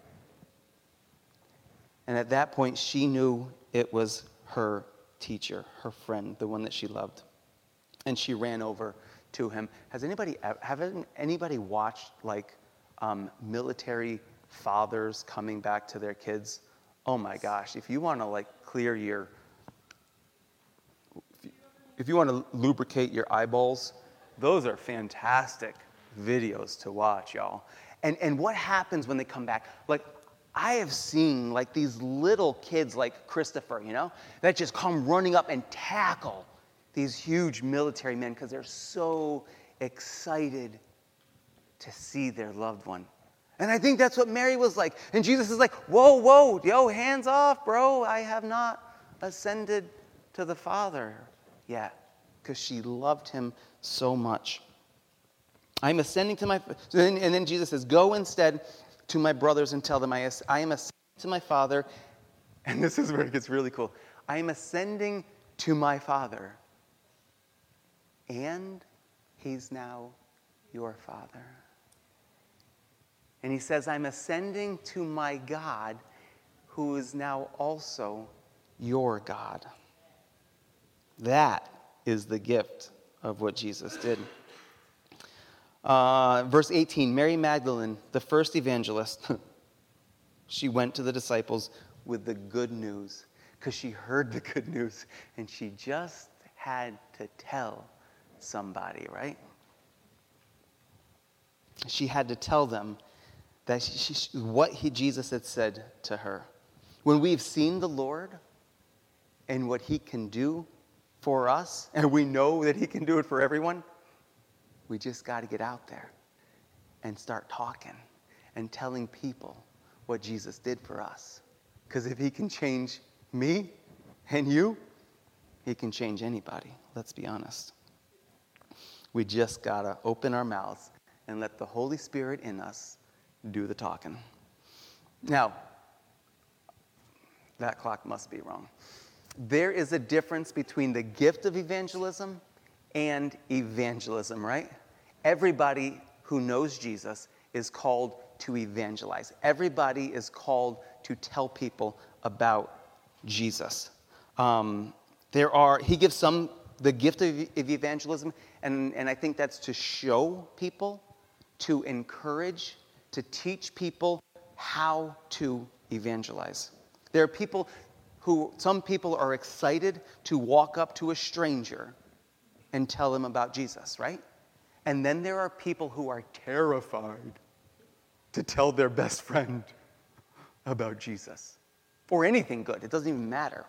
S1: And at that point, she knew it was her teacher, her friend, the one that she loved. And she ran over to him. Has anybody, have anybody watched like um, military fathers coming back to their kids? Oh my gosh, if you want to like clear your, if you want to lubricate your eyeballs, those are fantastic videos to watch, y'all. And, and what happens when they come back? Like, I have seen like these little kids like Christopher, you know, that just come running up and tackle these huge military men because they're so excited to see their loved one. And I think that's what Mary was like. And Jesus is like, whoa, whoa, yo, hands off, bro. I have not ascended to the Father yet, because she loved him so much. I'm ascending to my, and then Jesus says, go instead to my brothers and tell them I, I am ascending to my Father. And this is where it gets really cool. I am ascending to my Father, and he's now your Father. And he says, I'm ascending to my God, who is now also your God. That is the gift of what Jesus did. Uh, verse eighteen, Mary Magdalene, the first evangelist, she went to the disciples with the good news because she heard the good news and she just had to tell somebody, right? She had to tell them that she, she, what he, Jesus had said to her. When we've seen the Lord and what he can do for us, and we know that he can do it for everyone, we just got to get out there and start talking and telling people what Jesus did for us. Because if he can change me and you, he can change anybody. Let's be honest. We just got to open our mouths and let the Holy Spirit in us do the talking. Now, that clock must be wrong. There is a difference between the gift of evangelism and evangelism, right? Everybody who knows Jesus is called to evangelize. Everybody is called to tell people about Jesus. Um, there are, he gives some the gift of, of evangelism, and, and I think that's to show people, to encourage, to teach people how to evangelize. There are people who, some people are excited to walk up to a stranger and tell them about Jesus, right? And then there are people who are terrified to tell their best friend about Jesus. Or anything good. It doesn't even matter.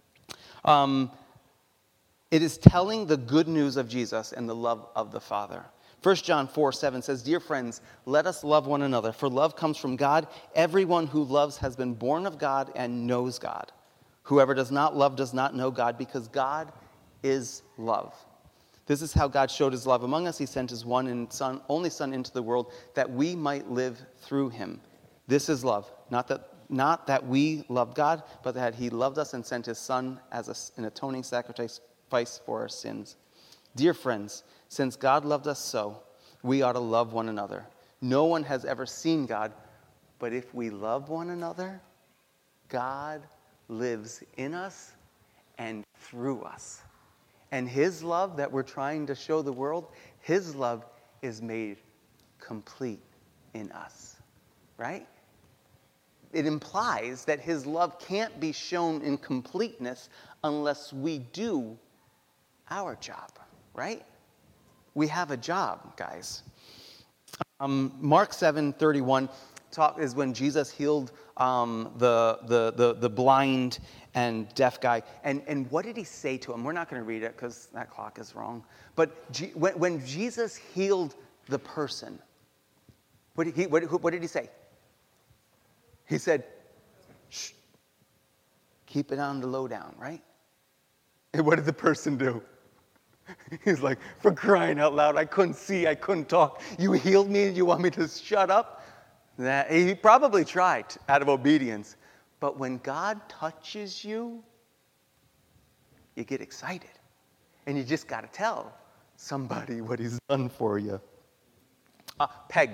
S1: Um, it is telling the good news of Jesus and the love of the Father. First John four seven says, Dear friends, let us love one another, for love comes from God. Everyone who loves has been born of God and knows God. Whoever does not love does not know God, because God is love. This is how God showed his love among us. He sent his one and son, only Son into the world that we might live through him. This is love. Not that, not that we loved God, but that he loved us and sent his Son as a, an atoning sacrifice for our sins. Dear friends, since God loved us so, we ought to love one another. No one has ever seen God, but if we love one another, God lives in us and through us. And his love that we're trying to show the world, his love is made complete in us, right? It implies that his love can't be shown in completeness unless we do our job, right? We have a job, guys. Um, Mark seven thirty-one talk is when Jesus healed um, the, the the the blind and deaf guy. And, and what did he say to him? We're not going to read it because that clock is wrong. But G- when, when Jesus healed the person, what did he, what, what did he say? He said, shh, keep it on the lowdown, right? And what did the person do? He's like, for crying out loud, I couldn't see, I couldn't talk. You healed me and you want me to shut up? That, he probably tried out of obedience. But when God touches you, you get excited. And you just got to tell somebody what he's done for you. Uh, Peg.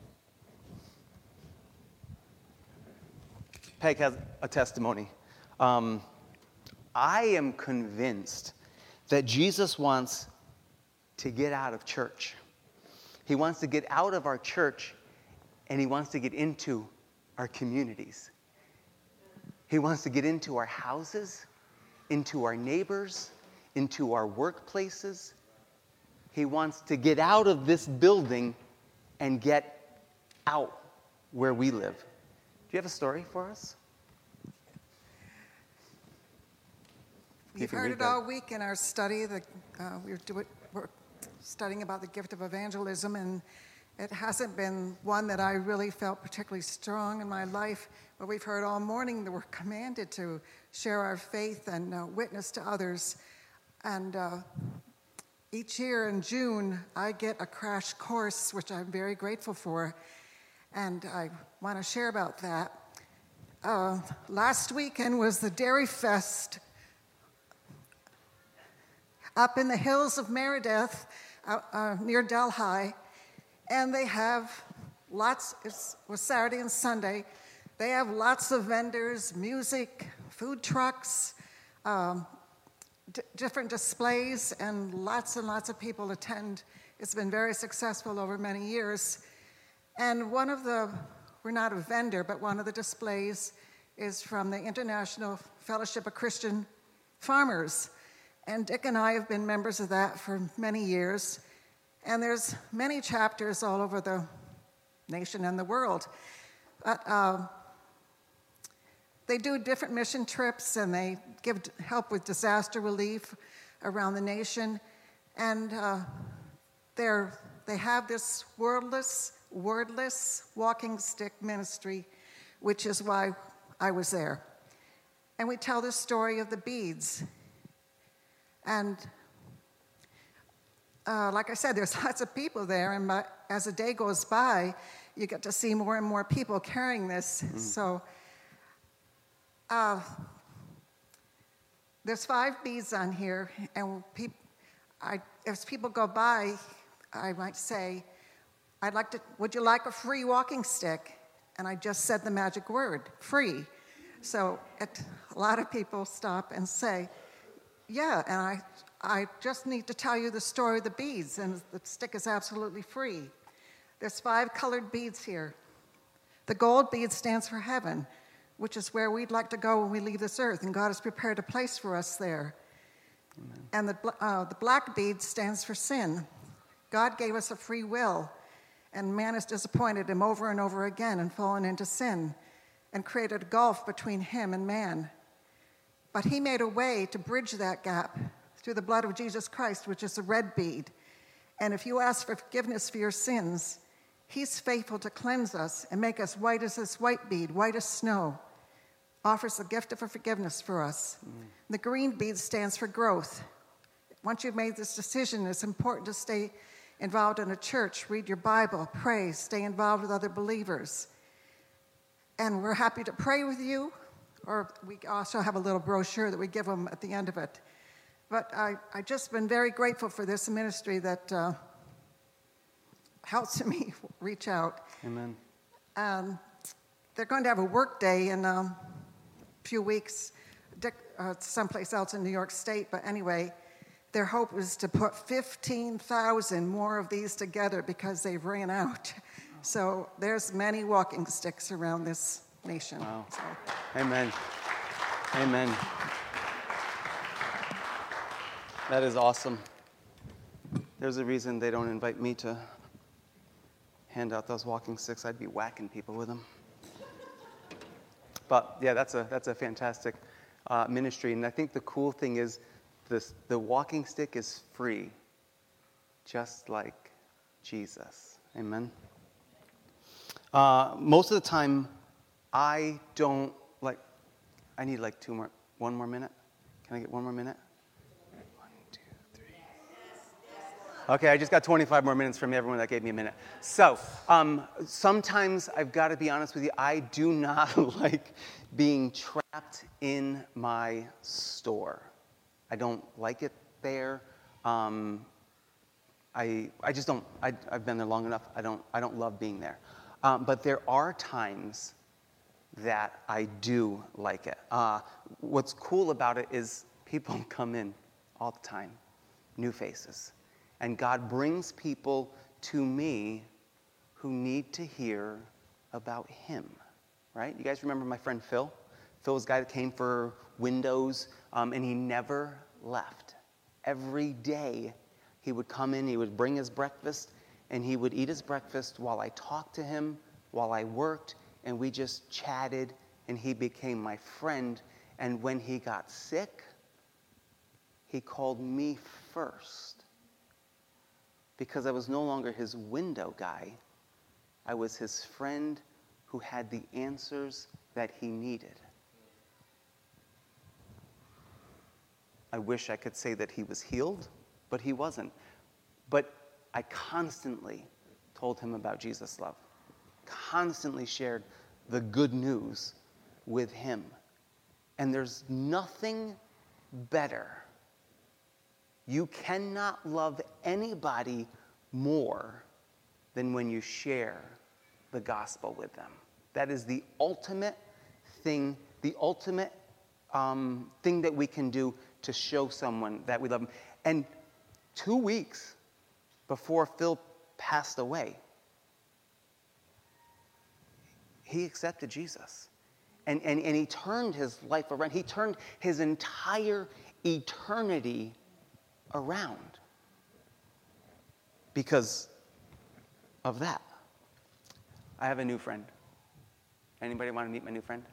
S1: Peg has a testimony. Um, I am convinced that Jesus wants to get out of church. He wants to get out of our church, and he wants to get into our communities. He wants to get into our houses, into our neighbors, into our workplaces. He wants to get out of this building and get out where we live. Do you have a story for us?
S2: You've heard it all week in our study. The, uh, we're, do it, we're studying about the gift of evangelism, and it hasn't been one that I really felt particularly strong in my life, but we've heard all morning that we're commanded to share our faith and uh, witness to others. And uh, each year in June, I get a crash course, which I'm very grateful for, and I want to share about that. Uh, last weekend was the Dairy Fest up in the hills of Meredith, uh, uh, near Delhi, and they have lots, it was Saturday and Sunday, they have lots of vendors, music, food trucks, um, d- different displays, and lots and lots of people attend. It's been very successful over many years. And one of the, we're not a vendor, but one of the displays is from the International Fellowship of Christian Farmers. And Dick and I have been members of that for many years. And there's many chapters all over the nation and the world. But uh, they do different mission trips, and they give help with disaster relief around the nation. And uh, they're, they have this wordless, wordless walking stick ministry, which is why I was there. And we tell the story of the beads. And uh, like I said, there's lots of people there, and my, as the day goes by, you get to see more and more people carrying this. Mm. So uh, there's five beads on here, and peop, I, as people go by, I might say, I'd like to, would you like a free walking stick? And I just said the magic word, free. So it, a lot of people stop and say, yeah, and I I just need to tell you the story of the beads, and the stick is absolutely free. There's five colored beads here. The gold bead stands for heaven, which is where we'd like to go when we leave this earth, and God has prepared a place for us there. Amen. And the, uh, the black bead stands for sin. God gave us a free will, and man has disappointed him over and over again and fallen into sin and created a gulf between him and man. But he made a way to bridge that gap through the blood of Jesus Christ, which is the red bead. And if you ask for forgiveness for your sins, he's faithful to cleanse us and make us white as this white bead, white as snow, offers the gift of forgiveness for us. Mm. The green bead stands for growth. Once you've made this decision, it's important to stay involved in a church, read your Bible, pray, stay involved with other believers. And we're happy to pray with you. Or we also have a little brochure that we give them at the end of it. But I, I just been very grateful for this ministry that uh, helps me reach out.
S1: Amen.
S2: Um, they're going to have a work day in um, a few weeks, uh, someplace else in New York State. But anyway, their hope is to put fifteen thousand more of these together because they've ran out. So there's many walking sticks around this nation.
S1: Wow.
S2: So.
S1: Amen. Amen. That is awesome. There's a reason they don't invite me to hand out those walking sticks. I'd be whacking people with them. But yeah, that's a that's a fantastic uh, ministry. And I think the cool thing is this, the walking stick is free, just like Jesus. Amen. Uh, most of the time, I don't, like, I need like two more, one more minute. Can I get one more minute? One, two, three. Okay, I just got twenty-five more minutes from everyone that gave me a minute. So, um, sometimes I've got to be honest with you, I do not like being trapped in my store. I don't like it there. Um, I I just don't, I, I've been there long enough. I don't, I don't love being there. Um, but there are times that I do like it. Uh, what's cool about it is people come in all the time, new faces. And God brings people to me who need to hear about him, right? You guys remember my friend Phil? Phil was the guy that came for Windows, um, and he never left. Every day he would come in, he would bring his breakfast, and he would eat his breakfast while I talked to him while I worked, and we just chatted, and he became my friend. And when he got sick, he called me first because I was no longer his window guy. I was his friend who had the answers that he needed. I wish I could say that he was healed, but he wasn't. But I constantly told him about Jesus' love, constantly shared the good news with him. And there's nothing better. You cannot love anybody more than when you share the gospel with them. That is the ultimate thing, the ultimate um, thing that we can do to show someone that we love them. And two weeks before Phil passed away, he accepted Jesus. And, and, and he turned his life around. He turned his entire eternity around because of that. I have a new friend. Anybody want to meet my new friend?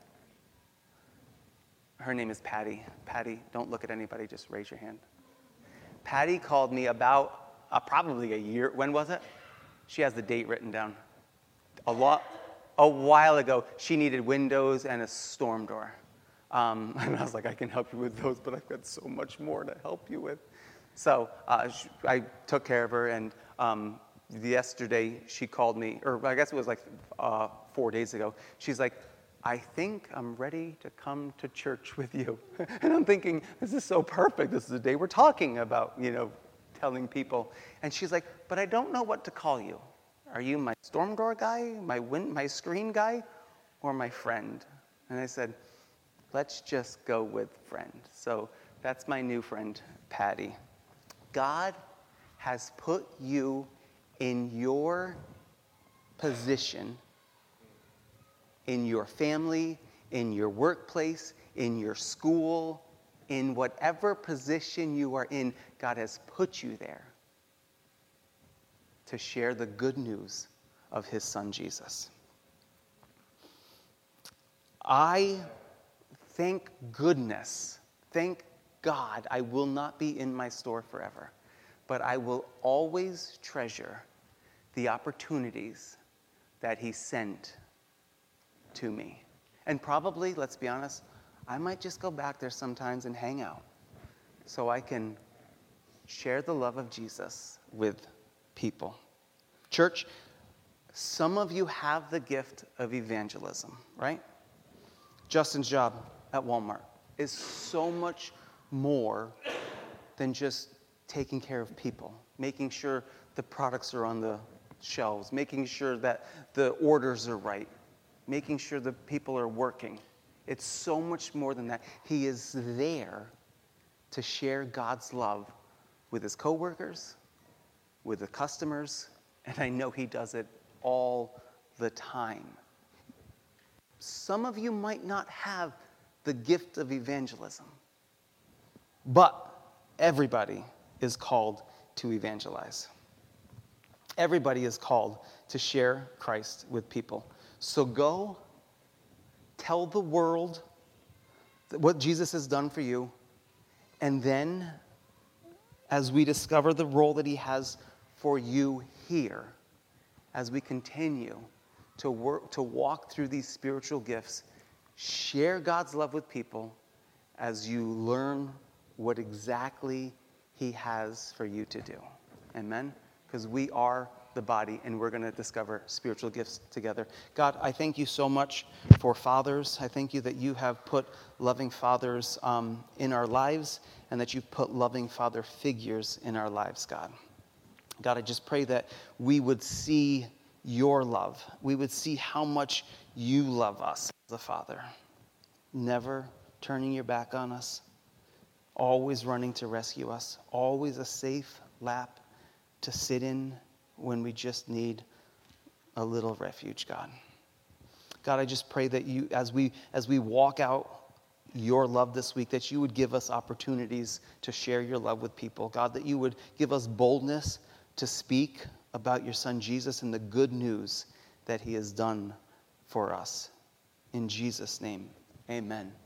S1: Her name is Patty. Patty, don't look at anybody, just raise your hand. Patty called me about uh, probably a year. When was it? She has the date written down. A lot, a while ago, she needed windows and a storm door. Um, and I was like, I can help you with those, but I've got so much more to help you with. So uh, she, I took care of her, and um, yesterday she called me, or I guess it was like uh, four days ago. She's like, I think I'm ready to come to church with you. And I'm thinking, this is so perfect. This is the day we're talking about, you know, telling people. And she's like, but I don't know what to call you. Are you my storm door guy, my wind, my screen guy, or my friend? And I said, let's just go with friend. So that's my new friend, Patty. God has put you in your position, in your family, in your workplace, in your school, in whatever position you are in. God has put you there to share the good news of his son, Jesus. I thank goodness, thank God, I will not be in my store forever, but I will always treasure the opportunities that he sent to me. And probably, let's be honest, I might just go back there sometimes and hang out so I can share the love of Jesus with people. Church, some of you have the gift of evangelism, right? Justin's job at Walmart is so much more than just taking care of people, making sure the products are on the shelves, making sure that the orders are right, making sure the people are working. It's so much more than that. He is there to share God's love with his coworkers, with the customers, and I know he does it all the time. Some of you might not have the gift of evangelism, but everybody is called to evangelize. Everybody is called to share Christ with people. So go tell the world what Jesus has done for you, and then as we discover the role that he has for you here, as we continue to work to walk through these spiritual gifts, share God's love with people as you learn what exactly he has for you to do. Amen? Because we are the body, and we're going to discover spiritual gifts together. God, I thank you so much for fathers. I thank you that you have put loving fathers um, in our lives, and that you've put loving father figures in our lives, God. God, I just pray that we would see your love. We would see how much you love us as a father. Never turning your back on us. Always running to rescue us. Always a safe lap to sit in when we just need a little refuge, God. God, I just pray that you, as we as we walk out your love this week, that you would give us opportunities to share your love with people. God, that you would give us boldness to speak about your son Jesus and the good news that he has done for us. In Jesus' name, amen.